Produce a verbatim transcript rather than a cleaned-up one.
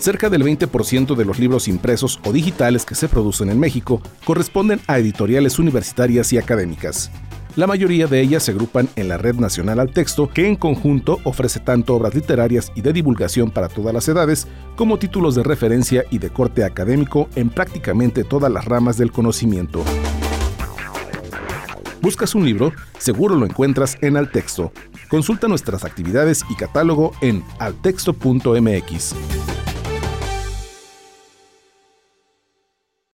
Cerca del veinte por ciento de los libros impresos o digitales que se producen en México corresponden a editoriales universitarias y académicas. La mayoría de ellas se agrupan en la Red Nacional al Texto, que en conjunto ofrece tanto obras literarias y de divulgación para todas las edades, como títulos de referencia y de corte académico en prácticamente todas las ramas del conocimiento. ¿Buscas un libro? Seguro lo encuentras en Al Texto. Consulta nuestras actividades y catálogo en altexto punto m x.